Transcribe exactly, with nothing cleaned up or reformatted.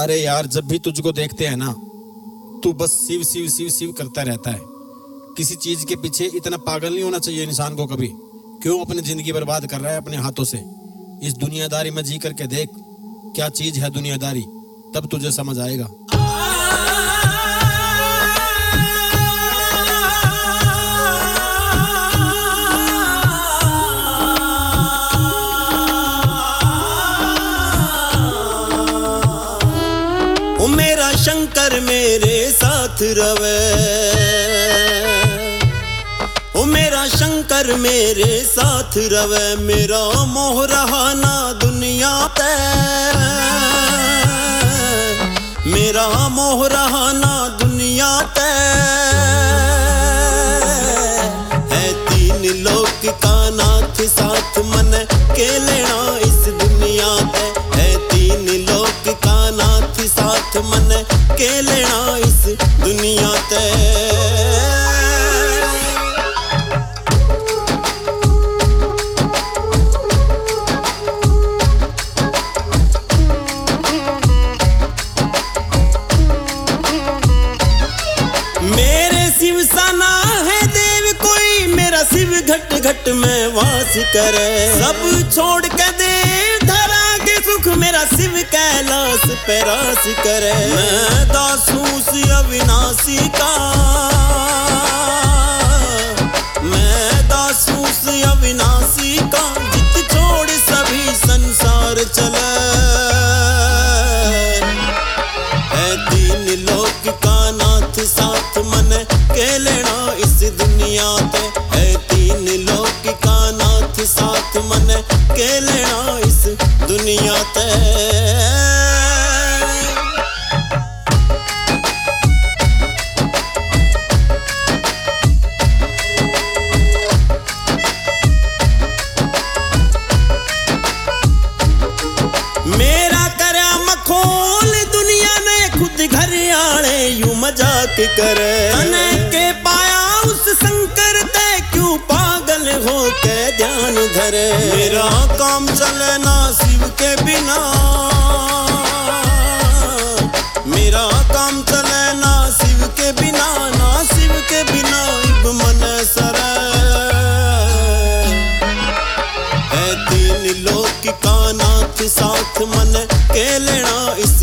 अरे यार, जब भी तुझको देखते हैं ना, तू बस शिव शिव शिव शिव करता रहता है। किसी चीज के पीछे इतना पागल नहीं होना चाहिए इंसान को कभी। क्यों अपनी जिंदगी बर्बाद कर रहा है अपने हाथों से? इस दुनियादारी में जी करके देख क्या चीज है दुनियादारी, तब तुझे समझ आएगा। ओ मेरा शंकर मेरे साथ रवे, ओ मेरा शंकर मेरे साथ रवे, मेरा मोह रहा ना दुनिया पे, मेरा मोह रहा ना दुनिया पे। है तीन लोक का नाथ साथ मन के लेना इस दुनिया पे, है तीन लोक का नाथ साथ मन के लेना इस दुनिया पे। मेरे शिव साना है देव कोई, मेरा शिव घट घट में वास करे, सब छोड़ के देव धरा के सुख मेरा शिव कैलाश पे रास करे। मैं दास हूँ उस अविनाशी का, मैं दास हूँ उस अविनाशी का, जित छोड़ सभी संसार चले। है तीन लोक का नाथ साथ मन के लेना इस दुनिया पे, है तीन लोक का नाथ साथ मन के लेना इस दुनिया पे। मेरा करया मखोल दुनिया ने खुद घर आने यूं मजाक करे, तने के पाया उस शंकर ते क्यों पागल हो के ध्यान धरे। मेरा काम चले ना शिव के बिना, मेरा काम चले ना शिव के बिना, ना शिव के बिना इब मन सरे। है तीन लोक का नाथ साथ मन के लेना इस